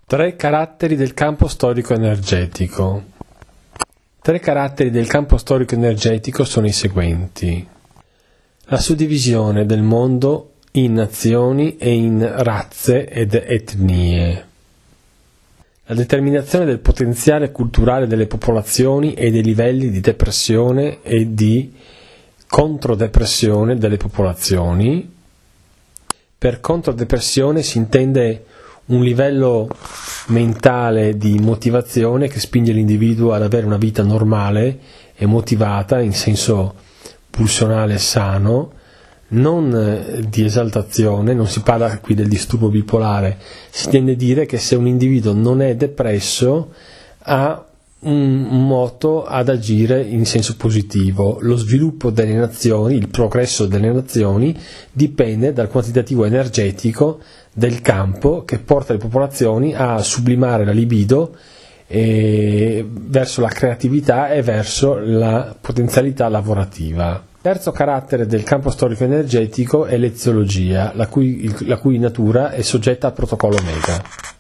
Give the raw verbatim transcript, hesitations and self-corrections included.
Tre caratteri del campo storico-energetico. Tre caratteri del campo storico-energetico sono i seguenti: la suddivisione del mondo in nazioni e in razze ed etnie, la determinazione del potenziale culturale delle popolazioni e dei livelli di depressione e di controdepressione delle popolazioni. Per controdepressione si intende un livello mentale di motivazione che spinge l'individuo ad avere una vita normale e motivata in senso pulsionale e sano, non di esaltazione. Non si parla qui del disturbo bipolare, si intende dire che se un individuo non è depresso ha un moto ad agire in senso positivo. Lo sviluppo delle nazioni, il progresso delle nazioni dipende dal quantitativo energetico del campo che porta le popolazioni a sublimare la libido e verso la creatività e verso la potenzialità lavorativa. Il terzo carattere del campo storico-energetico è l'eziologia, la cui, la cui natura è soggetta al protocollo Omega.